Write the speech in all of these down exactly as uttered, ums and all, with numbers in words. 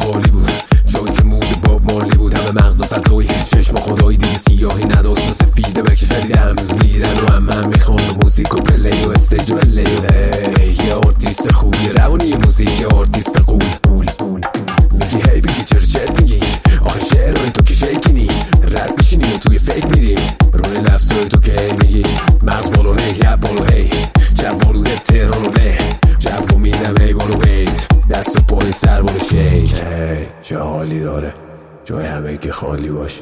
عالی بود، جایی که مود باب مالی بود، همه مغز و فضایی، چشم خدایی دیگه سیاهی نداشت و سفیده بکی فریدم میرن و هم هم میخوان و موزیک و پلی و استیج و پلی و یه آرتیست خوبی روانی موزیک، یه آرتیست قول میگی هی بگی چرا چرت میگی، آخه شعرهای تو که شیکنی رد میشینی و توی فکر میری روی لفظای تو که هی میگی مغز بالو هی یه بالو هی جوالو ده تهران و ده جو میدم هی بالو بیت دست و پای سر بالو شیک هی چه حالی داره جای همه که خالی باشه.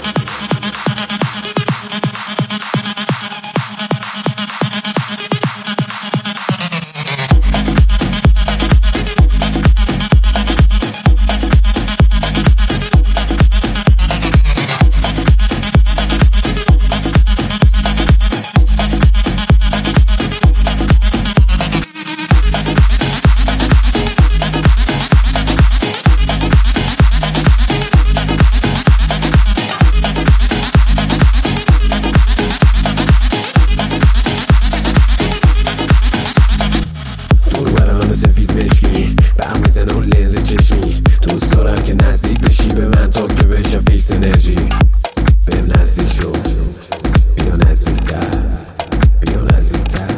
دوست دارم که نزدیک بشی به من تا که بشم فیکس انرژی بهم نزدیک شو بیا نزدیکتر بیا نزدیکتر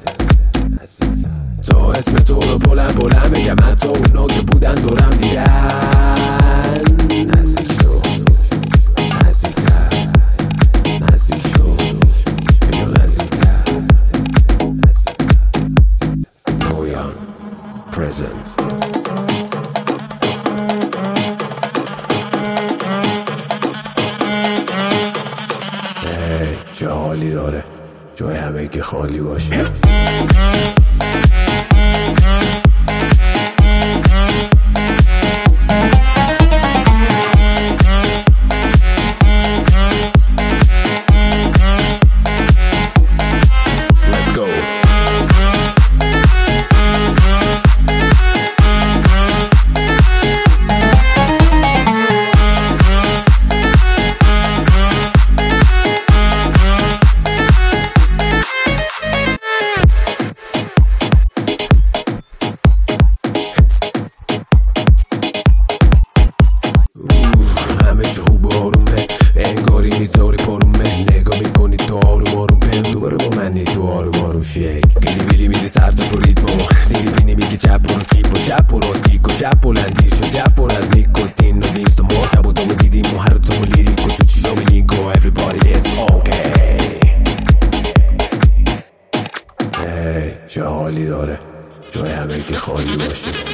تا اسم تو رو بلند بلند بگم حتی اونا که بودن دورم دیدن نزدیک شو نزدیکتر نزدیک شو بیا نزدیکتر نویان present. چه حالی داره جای همه که خالی باشه. میذاری پارومه نگاه میکنی تو آروم آروم بهم دوباره با منی تو آروم آروم شیک گلی بیلی میری سر تا ریتمو دیری بینی میگی چپ و راست کیپ و چپ و راست کیک و شپ و لندیر شد جف و از نیکوتین و وینست و مرتب و دامو دیدیم و هر دومو لیریک و تو چیزامو لینکو everybody is okay هی چه حالی داره جای همه که خالی باشه.